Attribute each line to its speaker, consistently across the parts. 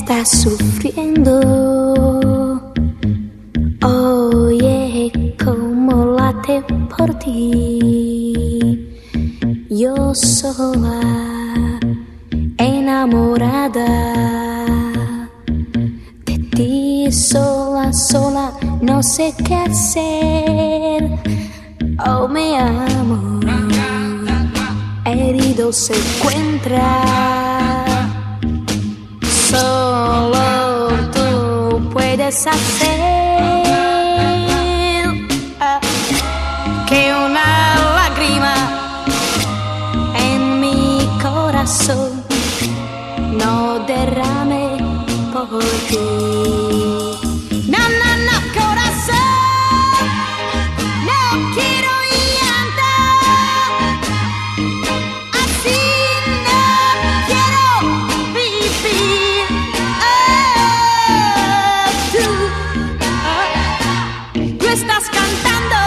Speaker 1: estás sufriendo. Oye, como late por ti. Yo sola, enamorada de ti, sola, sola, no sé qué hacer. Oh, mi amor, herido se encuentra. Solo tú puedes hacer que una lágrima en mi corazón no derrame por ti. No, no, no, corazón, no quiero llanto. Así no quiero vivir. Tú estás cantando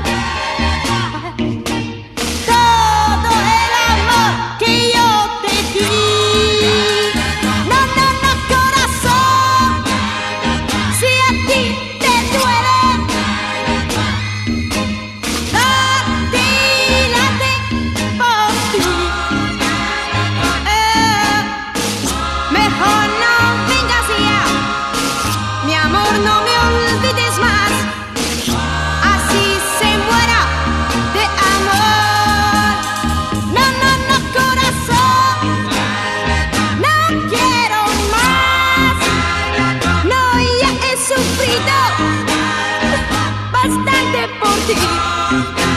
Speaker 1: todo el amor que yo te di. No, no, no, corazón, si a ti te duele, late, late por ti. Mejor no vengas ya, mi amor, no me olvides más. Así se muera de amor. No, no, no, corazón, no quiero más. No, ya he sufrido bastante por ti.